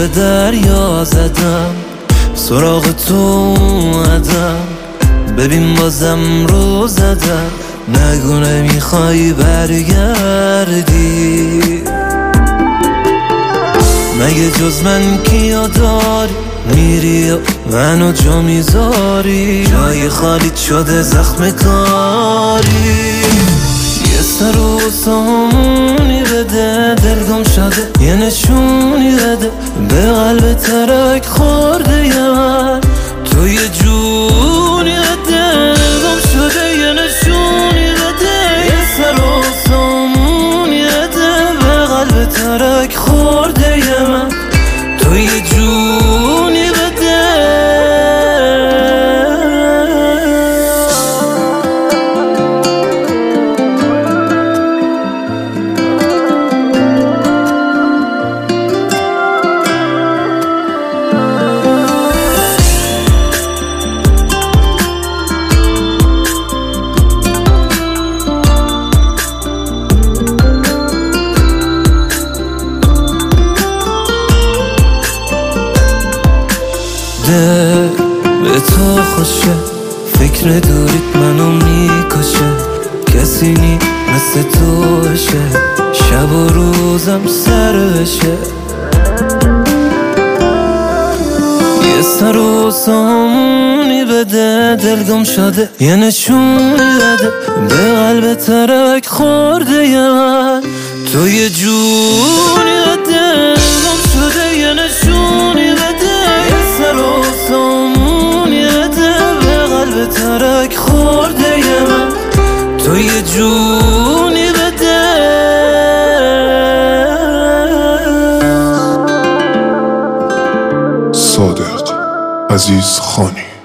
دریا زدم، سراغ تو اومدم، ببین بازم رو زدم، نگو نمیخوای برگردی. مگه جز من کیا داری؟ میری و منو جا میذاری، جای خالیت شده زخم کاری. یه سر و سامونی بده، دلگم شده یه نشونی بده، به قلب ترک خورده یه من، تو یه جونی بده، دلگم شده یه نشونی بده، یه سر و سامونی بده، به قلب ترک خورده یه من، تو یه جونی بده. به تو خوشه، فکر دوریت منو میکشه، کسی نی مثل تو بشه، شب و روزم سر بشه. یه سر و سامونی بده، دلگم شده یه نشونی بده، به قلب ترک خورده یه من، تو یه جونی بده، دلگم شده یه نشونی بده، یه سر و سامونی بده، به قلب ترک خورده یه من، تو یه جونی بده. صادق عزیز خانی.